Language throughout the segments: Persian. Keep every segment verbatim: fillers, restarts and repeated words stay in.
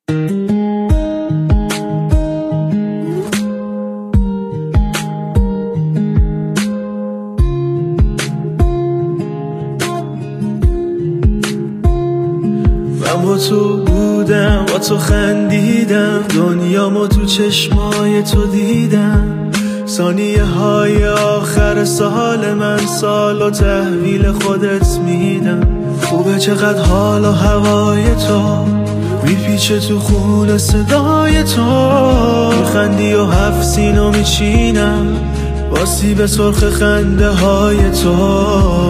من با تو بودم، با تو خندیدم، دنیامو تو چشمای تو دیدم. ثانیه های آخر سال من سال و تحویل خودت میدم. خوبه چقدر حال و هوای تو میپیچه تو خون صدای تو. میخندی و هفت سینو میچینم با سیب سرخ خنده های تو.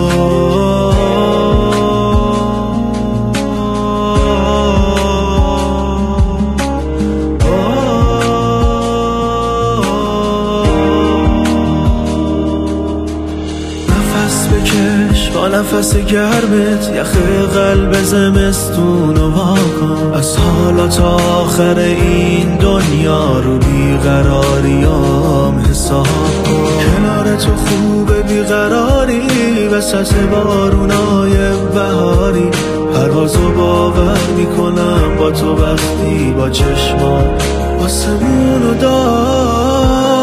با نفس گرمت یخ قلب زمستونو واکن. از حالا تا آخر این دنیا رو بیقراریام حساب کن. کنار تو خوبه بیقراری وسط بارونای بهاری. پروازو باور میکنم با تو وقتی با چشمان آسمونو داری.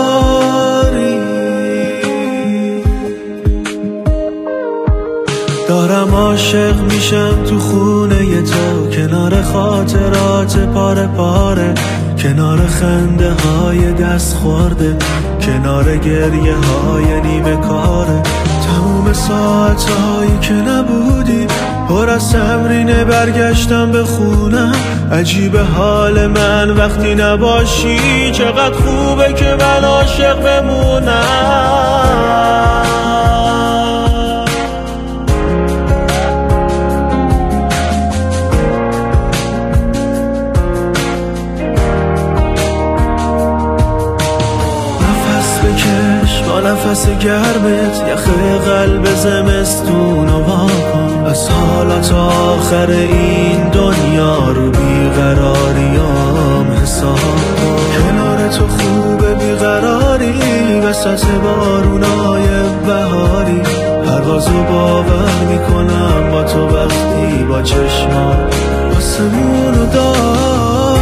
دارم عاشق میشم تو خونه ی تو، کنار خاطرات پاره پاره، کنار خنده های دست خورده، کنار گریه های نیمه کاره. تموم ساعت هایی که نبودی پر از تمرینه برگشتم به خونم. عجیب حال من وقتی نباشی، چقدر خوبه که من عاشق بمونم. با نفس گرمت یخ قلب زمستونو واکن. از حالا تا آخر این دنیا رو بیقراریام حساب کن. کنار تو خوبه بیقراری وسط بارونای بهاری. پروازو باور میکنم با تو وقتی با چشمان آسمونو داری.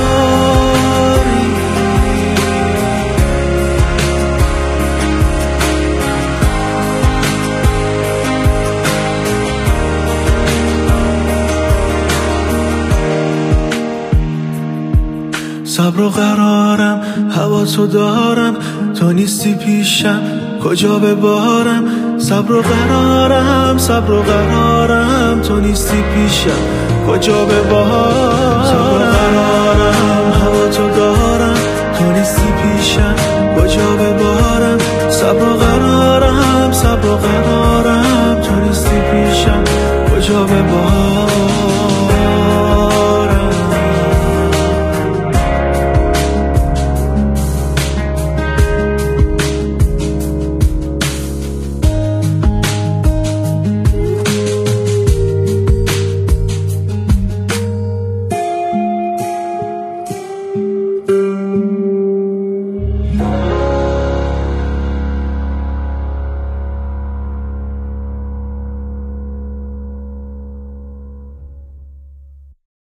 صبر و قرارم هوا تو دارم، تو نیستی پیشم کجا ببارم. صبر و قرارم صبر و قرارم، تو نیستی پیشم کجا ببارم.